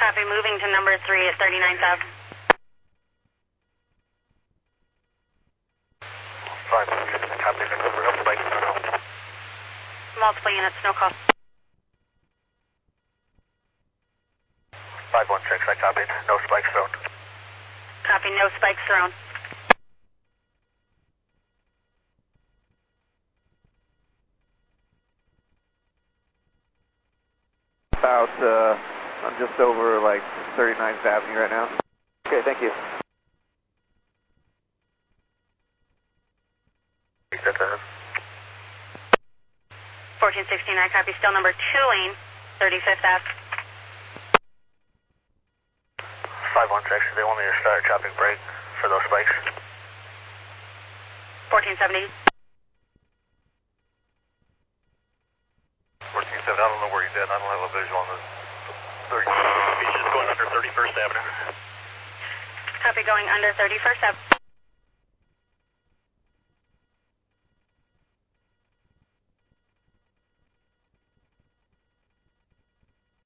Copy, moving to number 3 at 39th Ave. 516, copy, maneuver up spikes for no. Multiple units, no call. 516, I copied, no spikes thrown. Copy, no spikes thrown. About, I'm just over like 39th Avenue right now. Okay, thank you. That's a 1416, I copy, still number 2 lane, 35th Ave. 516, they want me to start chopping brake for those spikes. 1470. 1470, I don't know where he's at, I don't have a visual on the 30. He's just going under 31st Avenue. Copy, going under 31st Ave.